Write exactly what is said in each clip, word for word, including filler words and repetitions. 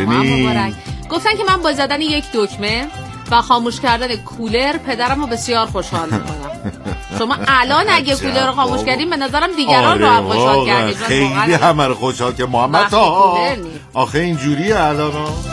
مبارک. گفتن که من با زدن یک دکمه و خاموش کردن کولر پدرم رو بسیار خوشحال میکنم. شما الان اگه کولر رو خاموش کردیم به نظرم دیگران رو هم خوشحال کردیم. خیلی همه رو خوشحال که محمد ها آخه اینجوریه الان.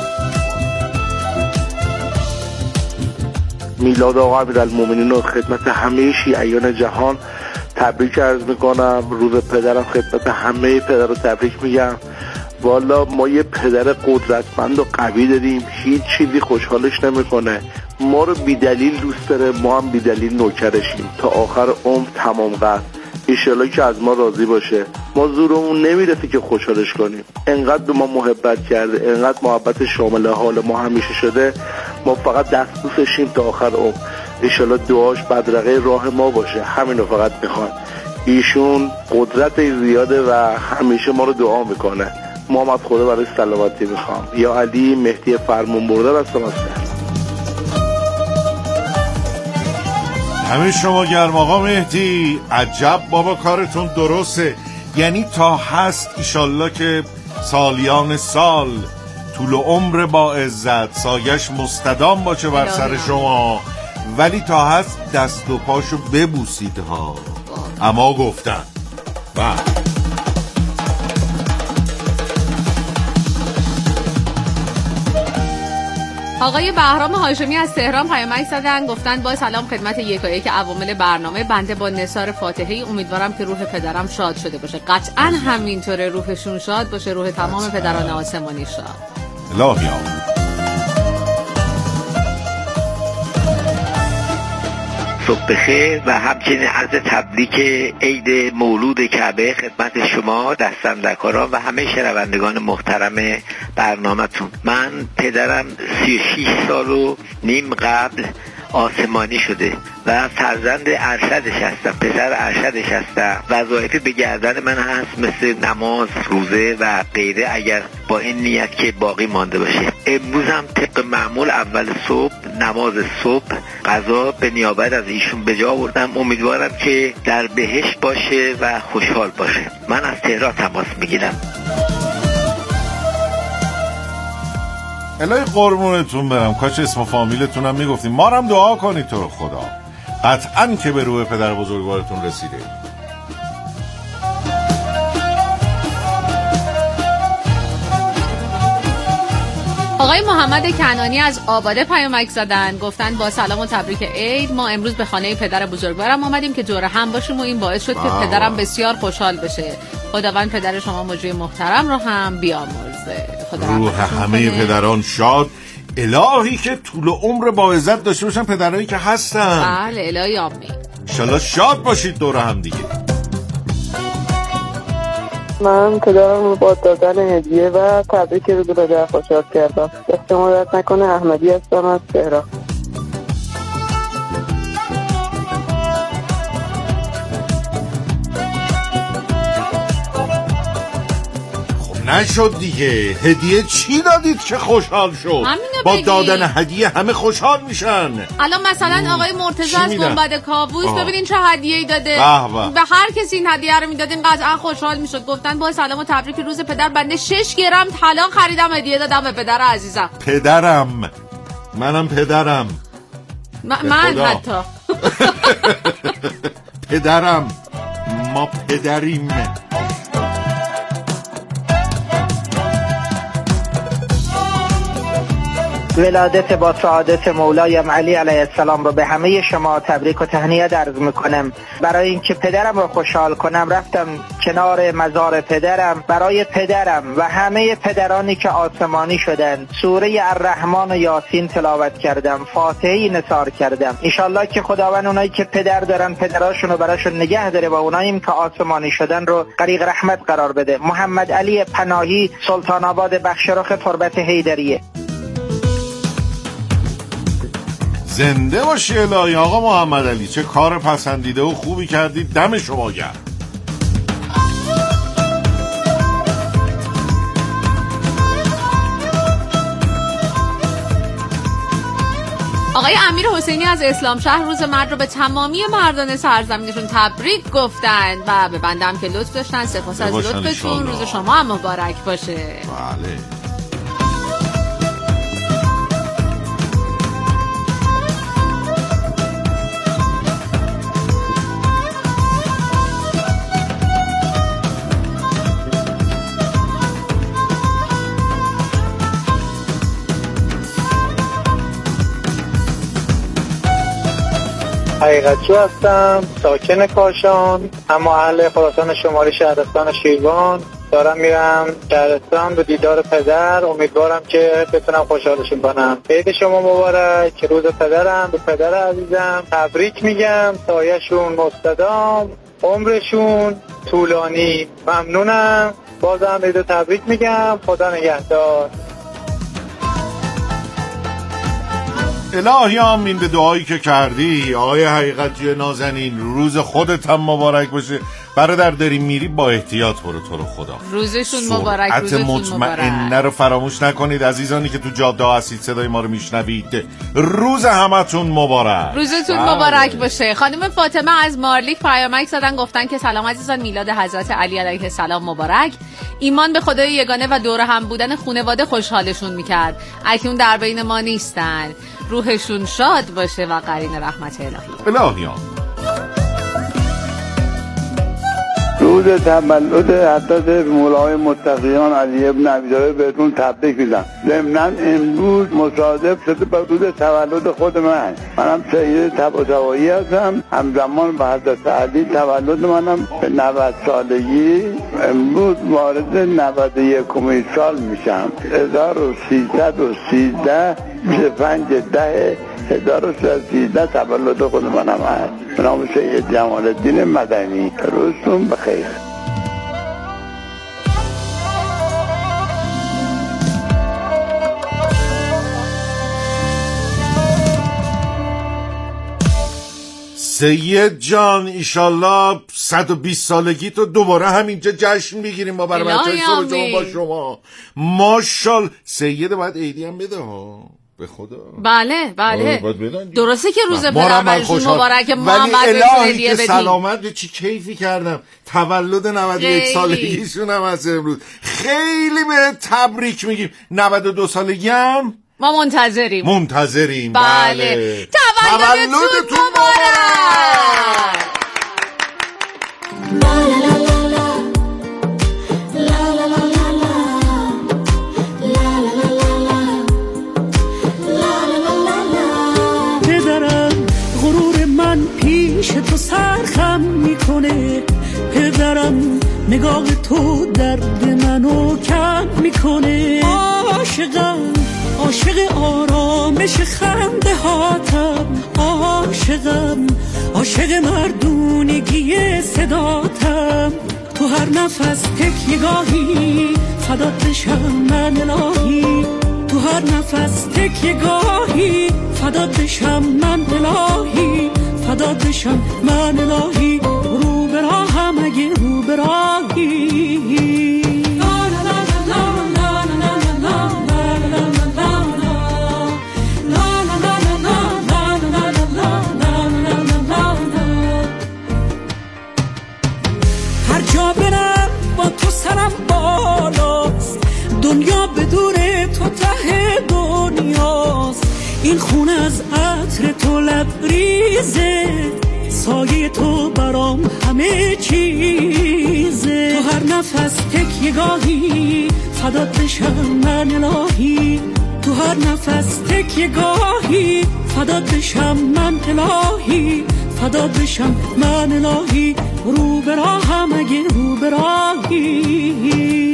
میلاد آقا امیرالمومنین و خدمت همه شیعیان جهان تبریک عرض میکنم. روز پدرم خدمت همه پدر رو تبریک میگم. والا ما یه پدر قدرتمند و قوی داریم، هیچ چیزی خوشحالش نمیکنه، ما رو بی دلیل دوست داره، ما هم بی دلیل نوکرشیم تا آخر عمر تمام قد. ایشالله که از ما راضی باشه. ما زورمون نمیرسه که خوشحالش کنیم، انقدر به ما محبت کرده، انقدر محبت شامل حال ما همیشه شده، ما فقط دست بوسشیم تا آخر عمر. ایشالله دعاش بدرقه راه ما باشه، همینو فقط میخوان. ایشون قدرت زیاده و همیشه ما رو دعا میکنه. ما هم از خدا برای سلامتی میخوام. یا علی مهدی فرمون برده هستم از همه شما گرم. آقا مهدی عجب بابا کارتون درسته، یعنی تا هست ایشالله که سالیان سال طول عمر با عزت سایش مستدام باشه بر سر شما، ولی تا هست دست و پاشو ببوسید ها. اما گفتن با آقای بهرام هاشمی از تهران پیامک زدن، گفتن با سلام خدمت یکایک عوامل برنامه، بنده با نثار فاتحی امیدوارم که روح پدرم شاد شده باشه. قطعا همینطوره، روحشون شاد باشه، روح تمام پدران آسمانی شاد. الهی صبح بخیر و همچنین عرض تبریک عید مولود کعبه خدمت شما دستندرکاران و همه شنوندگان محترم برنامه‌تون. من پدرم سی و شش سال و نیم قبل آسمانی شده و فرزند ارشدش هستم، پسر ارشدش هستم. وظایفی به گردن من هست مثل نماز، روزه و غیره، اگر با این نیت که باقی مانده باشه. امروز هم طبق معمول اول صبح نماز صبح قضا به نیابت از ایشون به جا آوردم. امیدوارم که در بهشت باشه و خوشحال باشه. من از تهران تماس میگیرم. الهی قربونتون برم، کاش اسم و فامیلتون هم میگفتیم، ما هم دعا کنید تو رو خدا، قطعاً که به روح پدر بزرگوارتون رسیده. آقای محمد کنانی از آباده پیامک زدن، گفتن با سلام و تبریک عید، ما امروز به خانه پدر بزرگوارم آمدیم که جور هم باشیم و این باعث شد که پدرم بسیار خوشحال بشه. خداوند پدر شما مجری محترم رو هم بیامرزه. روح همه پدران شاد. الهی که طول عمر با عزت داشته باشن پدرایی که هستن. بله الهی آمین. انشالله شاد باشید دور هم دیگه. من پدرم رو با دادن هدیه و تبریک روز پدر خوشحال کردم. دست ما درد نکنه. احمدی هستم از تهران. نشد دیگه. هدیه چی دادید که خوشحال شد؟ با بگی. دادن هدیه همه خوشحال میشن. الان مثلا آقای مرتضی از گنبد کاووس ببینین چه هدیه‌ای داده. به به هر کسی این هدیه رو میدادین قطعا خوشحال میشد. گفتن با سلام و تبریک روز پدر، بنده شش گرم طلا خریدم هدیه دادم به پدر عزیزم. پدرم منم پدرم م- من حتی پدرم ما پدریم. ولادت با سعادت مولایم علی علیه السلام رو به همه شما تبریک و تهنیت عرض میکنم. برای اینکه پدرم رو خوشحال کنم رفتم کنار مزار پدرم، برای پدرم و همه پدرانی که آسمانی شدن سوره الرحمن و یاسین تلاوت کردم، فاتحه نثار کردم. انشالله که خداوند اونایی که پدر دارن پدراشون رو براشون نگه داره و اوناییم که آسمانی شدن رو غریق رحمت قرار بده. محمد علی پناهی، سلطان آباد بخشرخ تربت حیدریه. زنده باشی الهی. آقا محمد علی چه کار پسندیده و خوبی کردید، دم شما گرم. آقای امیر حسینی از اسلام شهر روز مرد رو به تمامی مردان سرزمینشون تبریک گفتن و به بنده هم که لطف داشتن. سپاس از لطفتون. روز شما هم مبارک باشه. بله. حقیقتجو هستم، ساکن کاشان، اما اهل خراسان شمالی شهرستان شیروان. دارم میرم شهرستان به دیدار پدر. امیدوارم که بتونم خوشحالشون کنم. عید شما مبارک. روز پدرم، به پدر عزیزم تبریک میگم. سایه‌شون مستدام، عمرشون طولانی. ممنونم. بازم عید تبریک میگم. خدا نگهدار. الهی آمین به دعایی که کردی آقای حقیقتی نازنین. روز خودت هم مبارک باشه. برادر داری میری با احتیاط برو تو رو خدا. روزشون مبارک. روزتون مطمئنه رو فراموش نکنید عزیزانی که تو جاده هستید صدای ما رو میشنوید. روز همتون مبارک. روزتون بله. مبارک باشه. خانم فاطمه از مارلیک پیامک زدن گفتن که سلام عزیزان، میلاد حضرت علی علیه السلام مبارک. ایمان به خدای یگانه و دور هم بودن خانواده خوشحالشون میکرد. اکنون در بین ما نیستن. روحشون شاد باشه و قرین رحمت الهی. الهی روز تولد حضرت مولای متقیان علی ابن ابی طالب بهتون تبریک میگم. ضمناً امروز مصادف شده با روز تولد خود من. منم سید طباطبایی هستم. همزمان با حضرت علی تولد منم به نود سالگی. امروز وارد نود و یکمین سال میشم. هزار و سیصد و سیزده بیست و پنج ده هزار و سیصد و سیزده تولد خود منم هست. به نام سید جمال الدین مدنی. روزتون بخیر. سید جان ایشالله صد و بیست سالگی تو دوباره همینجا جشن میگیریم ما برای بچه های صبح جمعه با شما. ماشال سید باید عیدی هم بده ها به خدا. بله بله درسته که روز پدرشون مبارک، ما هم ولی باید الهی که سلامت. چی کیفی کردم. تولد نود و یک سالگیشون هم از امروز. خیلی به تبریک میگیم. نود و دو سالگی هم ما منتظریم منتظریم بله, بله. تولدتون مبارک. پدرم غرور من پیش تو سرخم میکنه. پدرم نگاه تو درد منو کم میکنه. عاشقم عاشق آرامش خنده هاتم. عاشقم عاشق مردونگی صداتم. تو هر نفس تکیه‌گاهی فدات بشم من الهی. تو هر نفس تکیه‌گاهی فدات بشم من الهی. فدات بشم من الهی. رو به راهم اگه رو به راهی. هر جا برم با تو سرم بالاست. دنیا بدون تو ته دنیاست. این خونه از عطر تو لبریزه. سایه تو برام همه چیزه. تو هر نفس تکیه‌گاهی فدات بشم من الهی. تو هر نفس تکیه‌گاهی فدات بشم من الهی. فدات بشم من الهی. رو به راهم اگه رو به راهی.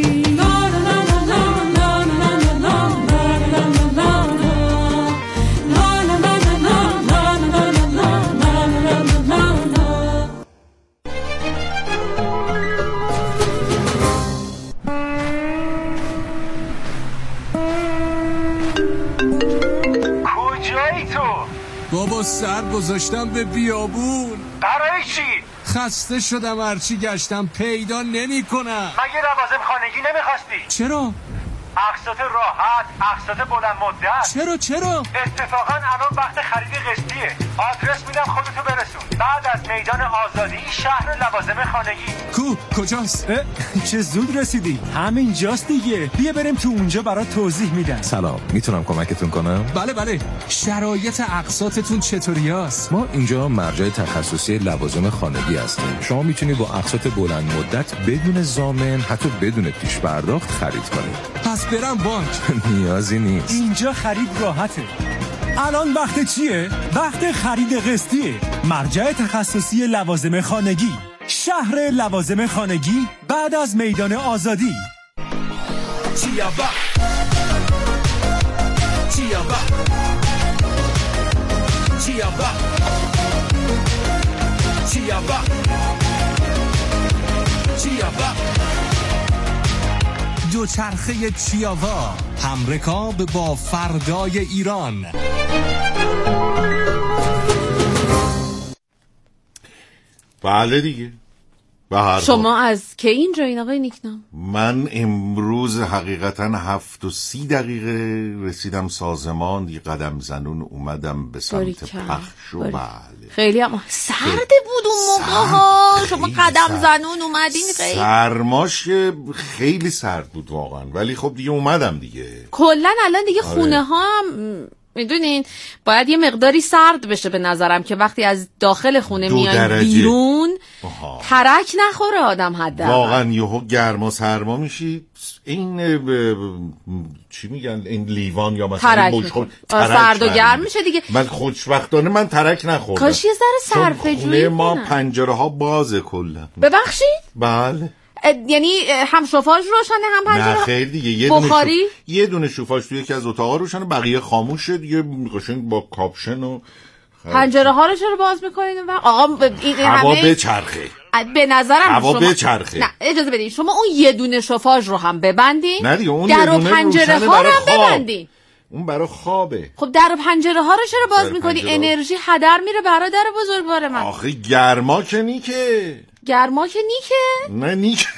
بابا سر گذاشتم به بیابون. برای چی؟ خسته شدم هرچی گشتم پیدا نمی کنم. مگه لوازم خانگی نمیخواستی؟ چرا؟ اقساط راحت، اقساط بلند مدت. چرا چرا؟ اتفاقا الان وقت خرید قسطیه. آدرس میدم خودتو برسون. بعد از میدان آزادی شهر لوازم خانگی. کو کجاست؟ چه زود رسیدی. همین جاست دیگه. بیا بریم تو اونجا برات توضیح میدم. سلام، میتونم کمکتون کنم؟ بله بله. شرایط اقساطتون چطوریاست؟ ما اینجا مرجع تخصصی لوازم خانگی هستیم. شما میتونید با اقساط بلند مدت بدون ضامن، حتی بدون پیش پرداخت خرید کنید. پس برم بانک؟ نیازی نیست. اینجا خرید راحته. الان وقت چیه؟ وقت خرید قسطیه. مرجع تخصصی لوازم خانگی، شهر لوازم خانگی بعد از میدان آزادی. چیابا چیابا چیابا چیابا چیابا دوچرخه چیاوا، همرکاب با فردای ایران. بله دیگه. شما از که اینجا این آقای نیکنام؟ من امروز حقیقتا هفت و سی دقیقه رسیدم سازمان، یه قدم زنون اومدم به سمت پخش و بله. خیلی هم سرده بود اون موقع ها، شما قدم سرد. زنون اومدین. خیلی سرماش خیلی سرد بود واقعا، ولی خب دیگه اومدم دیگه. کلن الان دیگه آره. خونه ها هم میدونین باید یه مقداری سرد بشه به نظرم، که وقتی از داخل خونه میاین بیرون آها. ترک نخوره آدم حداقل. واقعا یهو گرما سرما میشی، این ب... چی میگن این لیوان یا مثلا ترک میخوره، سرد و گرم میشه دیگه. من خوشبختانه من ترک نخوردم، کاش یه ذره صرفه جویی ما پنجره ها بازه کلا. ببخشید؟ بله. یعنی هم شوفاژ روشنه هم پنجره؟ نه خیلی دیگه، یه بخاری؟ دونه شو... یه دونه شوفاژ توی یکی از اتاقا روشنه، بقیه خاموشه دیگه، قشنگ با کاپشن و پنجره ها رو چرا باز میکنین؟ آقا این هوا همه بچرخه، به نظرم هوا شما بچرخه. نه اجازه بدین شما اون یه دونه شوفاژ رو هم ببندین، نه دیگه اون در و پنجره ها رو هم ببندین. اون برای خوابه. خب در و پنجره ها رو چرا باز میکنی؟ انرژی هدر میره برادر بزرگوار من. آخه گرما که نیکه. گرما که نیکه؟ نه نیکه.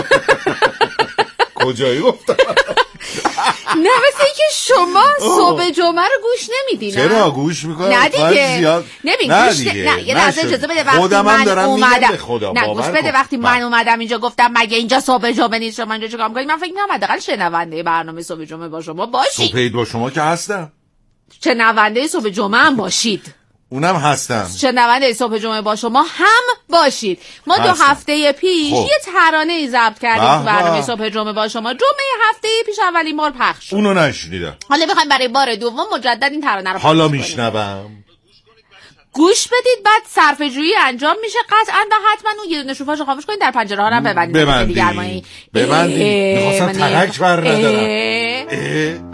کجایی گفتم؟ نه مثل اینکه شما صبح جمعه رو گوش نمیدین. چرا گوش میکنم؟ نه دیگه زیاد... نبین نه گوش دیگه. نه یه لحظه اجازه بده. وقتی خودم من دارم اومدم به خدا نه گوش بده. وقتی من اومدم اینجا گفتم مگه اینجا صبح جمعه نیست شما اینجا چیکار میکنید؟ من فکر می‌کردم حداقل شنونده برنامه صبح جمعه با شما باشید. صبح با شما که هستم. شنونده صبح جمعه هم باشید. اونم هستم. شنونده صبح جمعه با شما هم باشید. ما هستم. دو هفته پیش خب. یه ترانه ضبط کردیم برنامه صبح جمعه با شما. جمعه هفته پیش اولین بار پخش شد. اونو نشنیدم. حالا می‌خوایم برای بار دوم مجدد این ترانه رو حالا میشنوم. گوش بدید، بعد صرفه‌جویی انجام میشه قطعاً و حتما اون یه دونه شوفاژ رو خاموش کنید، در پنجره ها رو ببندید. ببندید. ببندید. می‌خواستم ترک بر ندارم.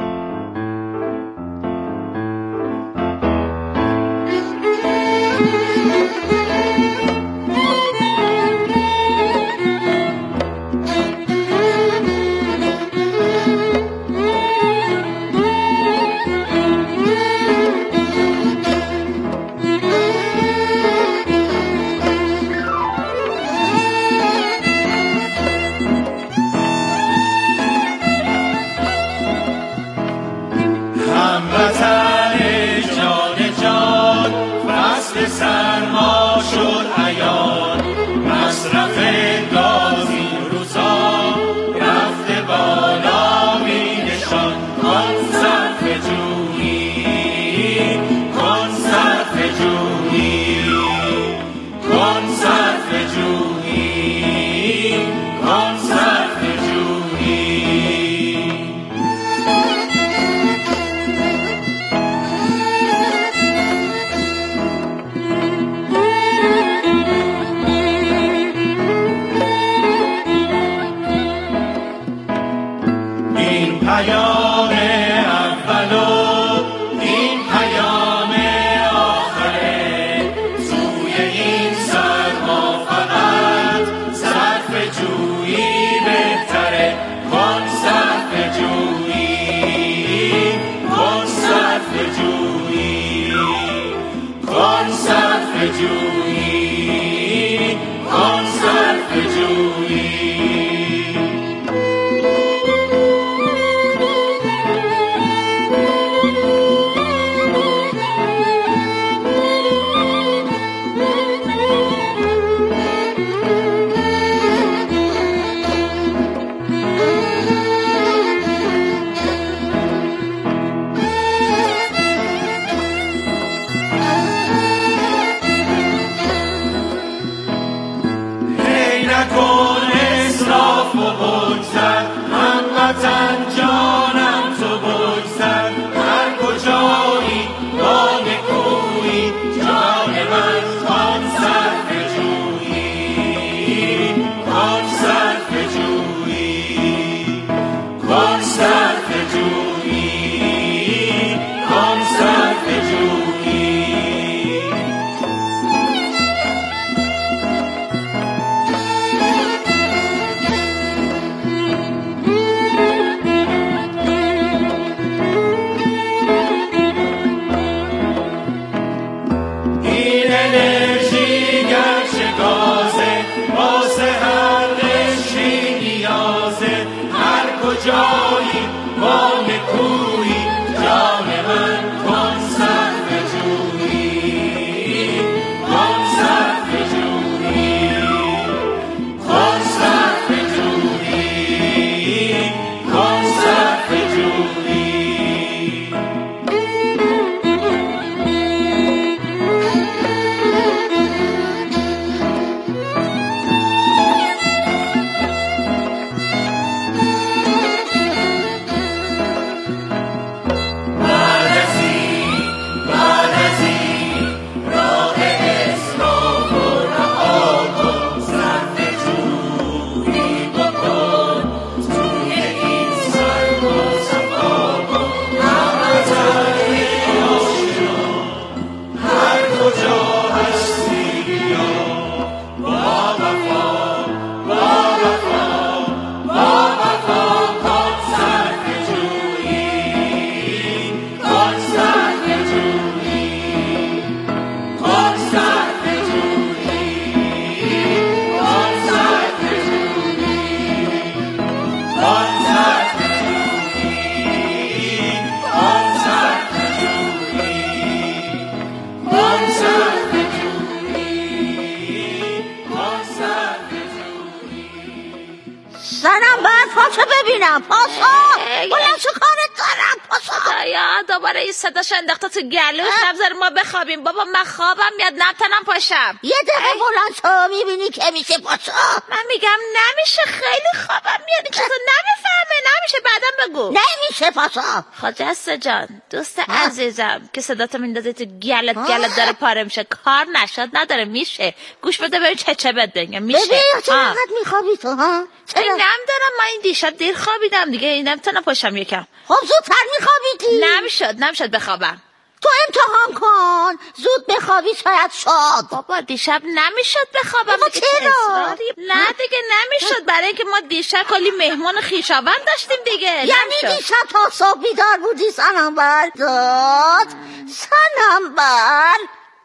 میگم پاسا بلند شو کارت دارم پاسا. خدایا دوباره این صداش انداخته تو گلوش. نبذار ما بخوابیم بابا، من خوابم میاد نمیتونم پاشم. یه دقیقه بلند شو میبینی که میشه پاسا. من میگم نمیشه، خیلی خوابم میاد. چطور نمیفهمه؟ نمیشه بعدم بگو. نمیشه پاسا. خجسته جان دوست عزیزم که صداتو میندازه تو گلت گلت داره پاره میشه، کار نشد نداره. میشه گوش بده ببین چه چه بد بگم. میشه ببین چقدر میخوابی تو ها؟ این نمیدارم، من این دیشب دیر خوابیدم دیگه، این نمیتونم پاشم یکم. خب زودتر میخوابیدی. نمیشد نمیشد بخوابم. تو امتحان کن زود بخوابی شاید شاد. بابا دیشب نمیشد بخوابم. بابا چرا؟ نه دیگه نمیشد، برای اینکه ما دیشب کلی مهمان خویشاوند داشتیم دیگه. یعنی نمیشد. دیشب تا صبح بیدار بودی سنمبر داد؟ سنمبر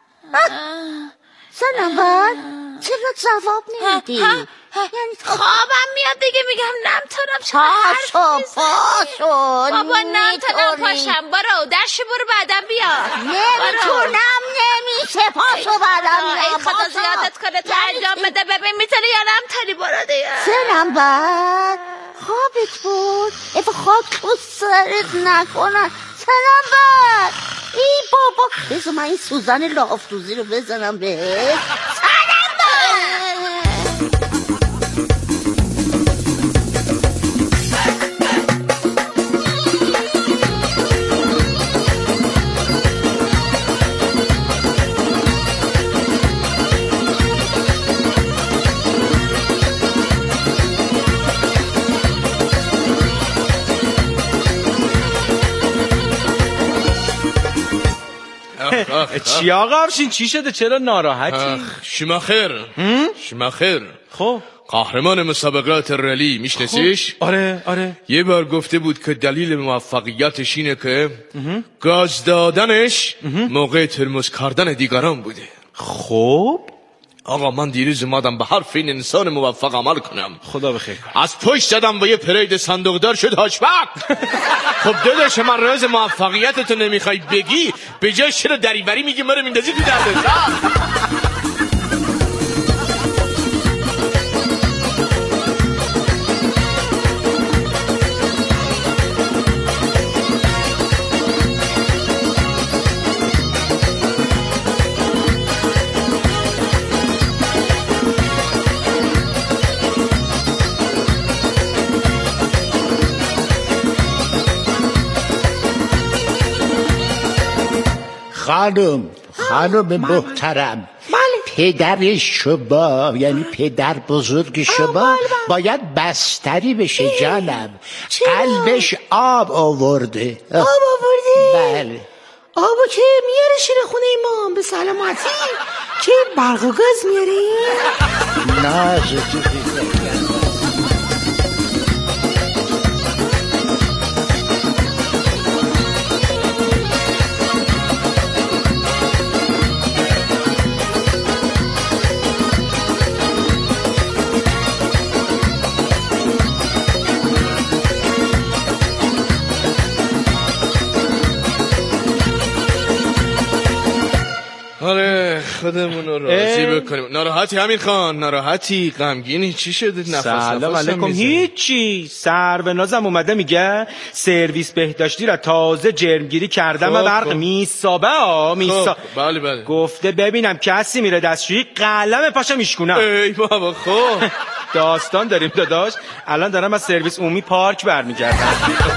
سنمبر چرا جواب نمیدی؟ یعنی خوابم میاد دیگه، میگم نمیتونم. پاشو پاشو بابا نمیتونم پاشم. برو درشی برو بعدم بیا. نمیتونم نمیشه پاشو بعدم بیا. ای خدا زیادت کنه تو انجام بده ببین میتونی یا نمیتونی. برو دیگه. سه نمبر خوابت بود افا خاک تو سرت نکنن. سه نمبر ای بابا بذار من این سوزن لافتوزی رو بزنم بهت. سه نمبر چی آقا افشین چی شده چرا ناراحتی؟ شما خیر شما خیر. خب قهرمان مسابقات رلی میشناسیش؟ آره آره. یه بار گفته بود که دلیل موفقیتش اینه که گاز دادنش موقع ترمز کردن دیگران بوده. خب آقا من دیروز اومدم به حرف این انسان موفق عمل کنم. خدا بخیر. از پشت زدم و یه پرید صندوقدار شد هاشبک. خب داداش من راز موفقیتتو نمیخوای بگی، به جای چرا دریوری میگی مرا میندازی تو دردت؟ خانم خانم محترم پدر شما یعنی پدر بزرگ شما باید بستری بشه جانم. قلبش آب آورده. آب آورده؟ بله. آبو که میاره شیر خونه ما به سلامتی؟ چه برق و گاز میاری؟ نازه آره خودمون رو راضی بکنیم. ناراحتی امیر خان؟ ناراحتی؟ غمگینی؟ چی شده؟ نفس سلام علیکم. هیچی. سرو نازم اومده میگه سرویس بهداشتی را تازه جرمگیری کردم و برق میسابه ها میسا. بله بله. گفته ببینم کسی میره دستشویی قلم پاشا میشکنم. ای بابا خب داستان داریم داداش. الان دارم از سرویس عمومی پارک برمیگردم.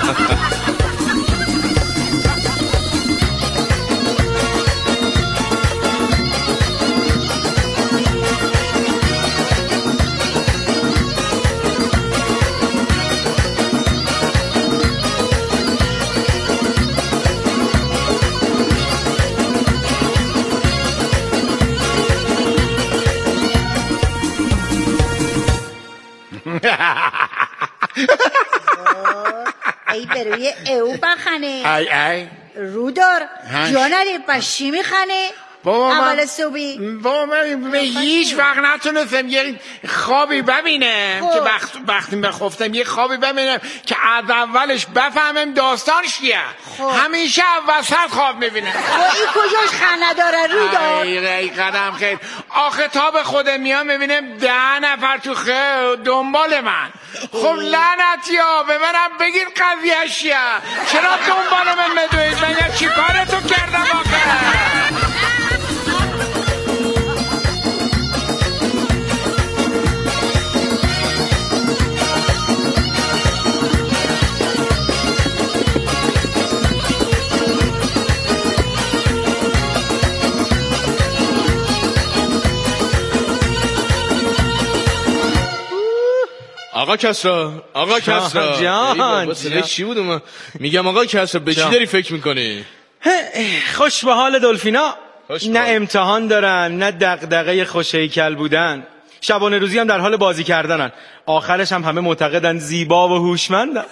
ای بروی او بخنه ای ای رو دار جانه پشی میخنه بابا من اول صبحی بابا من به هیچ وقت نتونستم یه خوابی ببینم که وقت وقتی بخفتم یه خوابی ببینم که از اولش بفهمم داستانش چیه. همیشه وسط خواب میبینم. این کجاش خنده داره رو دار؟ ای قدم خیر. آخه تا به خودم میام میبینم ده نفر تو خیر دنبال من. خب لعنتی ها به منم بگیر قضیه چیه؟ چرا دنبال من میدوید؟ من یه چی کارتو کردم آخه؟ آقا کسرا آقا کسرا جان جان چی بود اومد؟ میگم آقا کسرا به چی داری فکر میکنی؟ خوش به حال دلفینا. نه امتحان دارن نه دغدغه خوش هیکل بودن، شبانه روزی هم در حال بازی کردنن، آخرش هم همه معتقدن زیبا و هوشمندن.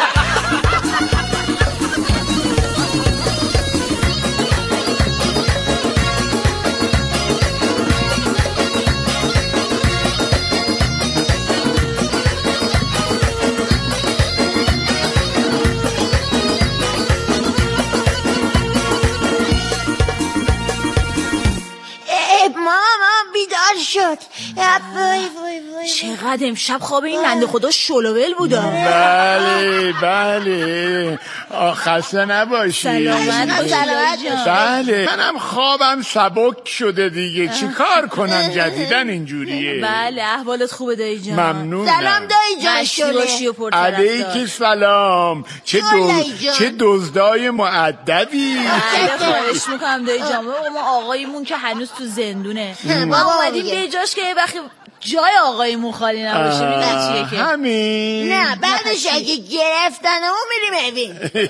شد. وای وای وای چقدر امشب خواب این بنده خدا شلوول بوده. بله بله خسته نباشی. سلامت سلامت. بله منم خوابم سبک شده دیگه، چی کار کنم جدیدن اینجوریه. بله احوالت خوبه دایی جان؟ ممنونم. سلام دایی جان. شله علیکی سلام. چه دوز... چه دزدای مؤدبی. بله خواهش میکنم دایی جان. ما آقایمون که هنوز تو زندونه، ما اومدیم به جاش که یه وقتی جای آقایمون خالی نباشه. میدونی چیه که همین؟ نه بعدش اگه گرفتنمون میریم اوین.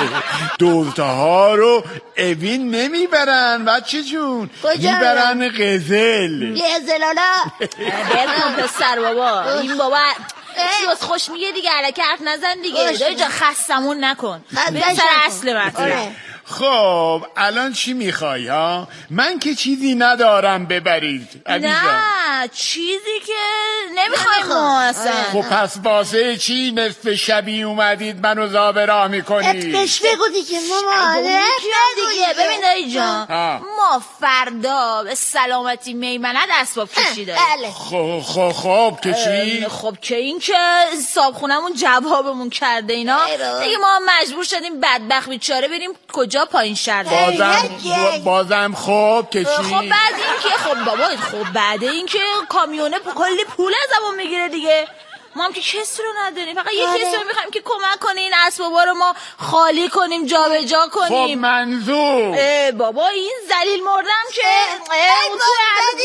دزدها رو اوین نمیبرن بچه جون، میبرن قزل. قزل حالا برکن پسر بابا. این بابا چیز خوش میگه دیگه، علکه حرف نزن دیگه. دایی جان خستمون نکن، بریم سر اصل مطلب. خب الان چی میخوای ها؟ من که چیزی ندارم ببرید. نه چیزی که نمیخوایم ما اصلا. خب پس واسه چی نصف شبی اومدید منو زابراه میکنید؟ بهش بگو دیگه مامان. دیگه ببین دایی جان، ما فردا به سلامتی میمنت اسباب کشی داریم. خب خب خب که چی؟ خب که این که صابخونمون جوابمون کرده اینا دیگه، ما مجبور شدیم بدبخت بیچاره بریم کجا پایین شهر. بازم بازم خوب که چی؟ خب بعد این که خب بابا خب بعد این که کامیونه کلی پول ازمون میگیره دیگه، ما هم که کسی رو نداریم، فقط یه کسی رو میخوایم که کمک کنه این اسبابا رو ما خالی کنیم جابجا کنیم. خب منظور بابا این ذلیل مردم که اون تو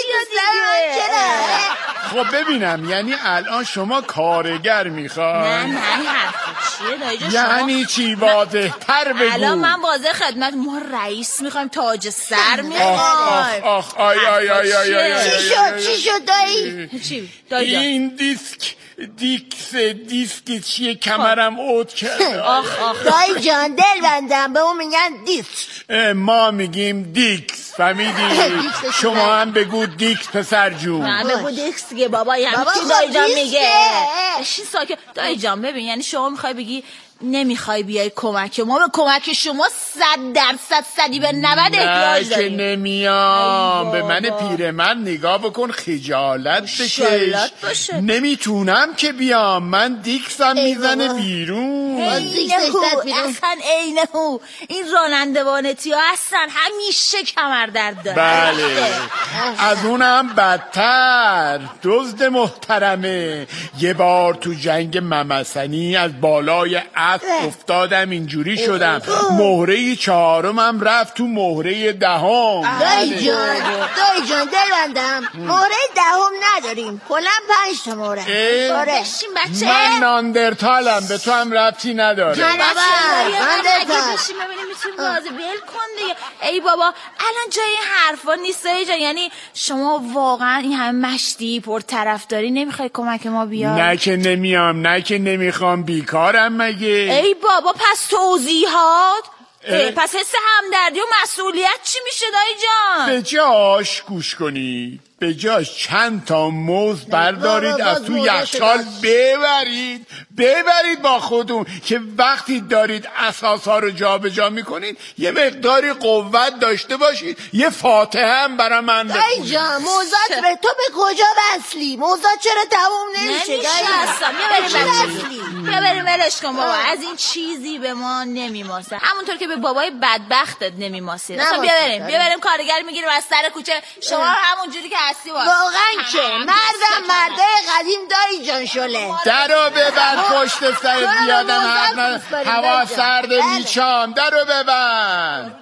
خب ببینم یعنی الان شما کارگر میخوای؟ نه نه این حرف چیه دایی جان؟ یعنی چی؟ واضح تر بگو. الان من واضح خدمت ما رئیس میخوایم، تاج سر میخوایم. آخ آخ آی آی آی آی آی چی شد چی شد دایی؟ چی دایی جان؟ این دیسک دیکس دیسک چیه کمرم اوت کرده. آخ آخ دایی جان دل بندم به اون میگن دیسک، ما میگیم دیکس. فهمیدی؟ شما هم بگو دیکس پسر جون. نه بگو دیکس دیگه بابا. یعنی که دایی جان میگه بشین ساکت. دایی جان ببین یعنی شما میخوای بگی نمیخوای بیای کمک ما، به کمک شما صد درصد صدی به نود احتیاج داریم. نه که نمیام. به من پیرمرد نگاه بکن، خجالت بکش. نمیتونم که بیام، من دیکسم میزنه بیرون. اصلا اینه هو این راننده وانتی ها اصلا همیشه کمر درد داره. بله از اونم بدتر دزد محترمه. یه بار تو جنگ ممسنی از بالای افتادم اینجوری شدم، مهره چهارمم رفت تو مهره دهم. دایی جان دایی جان دل بندم، مهره دهم نداریم، کلا پنج تا مهره. بشین بچه، من ناندرتالم، به تو هم ربطی نداره. بابا ناندرتال بشین ببینیم میتونیم بازی ول کن دیگه. ای بابا الان جای این حرفا نیست دایی جان. یعنی شما واقعا این همه مشتی پر طرفداری نمیخوای کمک ما بیاد؟ نه که نمیام، نه که نمیخوام، بیکارم مگه. ای بابا پس توضیحات پس حس همدردی و مسئولیت چی میشه دایی جان؟ به جاش گوش کنید، به جاش چند تا موز بردارید از تو یخچال ببرید ببرید با خودون که وقتی دارید اساسا رو جا به جا میکنید یه مقداری قوت داشته باشید. یه فاتحه هم برای من بخونید. دایی جان موزات به تو به کجا وصلی؟ موزات چرا تموم نمیشه؟ نمیشه اصلا. بیا بریم بیا بریم ولش کن بابا، از این چیزی به ما نمیماسه، همونطور که به بابای بدبختت نمیماسه. اصلا بیا بریم بیا بریم کارگر میگیریم از سر کوچه، شما همونجوری که هستی باش. واقعا که مردم مرده قدیم دایی جان شله. درو ببند پشت سرت بیادم، هوا سرده میچام. درو ببند.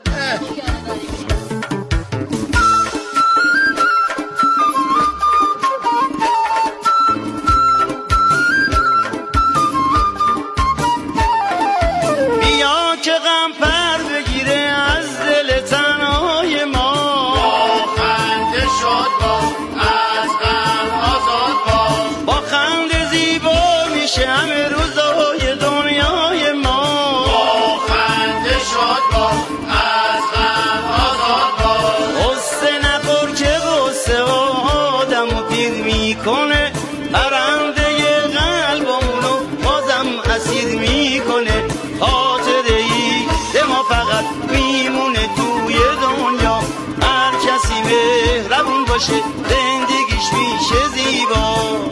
بیا که غم پر بگیره از دل تنهای ما، با خنده شد باش از غم آزاد باش، با خنده زیبا میشه همه روزای دنیای ما، با خنده شد باش از غم آزاد باش. غصه نخور که غصه آدمو پیر میکنه، پرنده قلبمونو بازم اسیر میکنه. خاطره ای ده ما فقط میمونه توی دنیا، هر کسی مهربون باشه زندگیش میشه زیبا.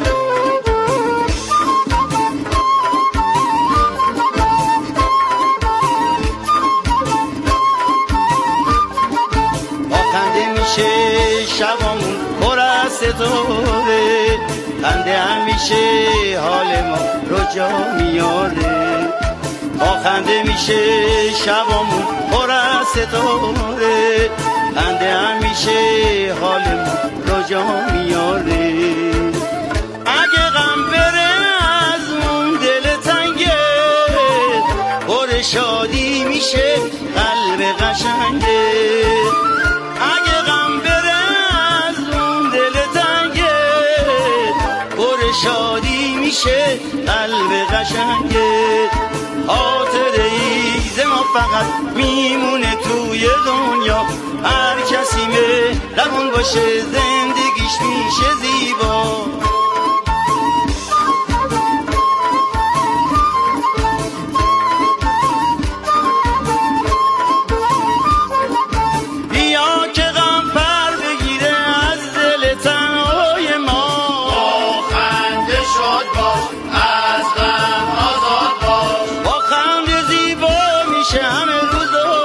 با خنده میشه شبامون پر از ستاره، خنده همیشه حال ما رو جا میاره. با خنده میشه شبامون پر از ستاره، خنده همیشه حال ما رو جا میاره. اگه غم بره از اون دل تنگه، پر شادی میشه قلب قشنگه. اگه غم بره از اون دل تنگه، پر شادی میشه قلب قشنگه. خاطره ای ما فقط میمونه توی دنیا، هر کسی مهربون باشه زندگیش میشه زیبا.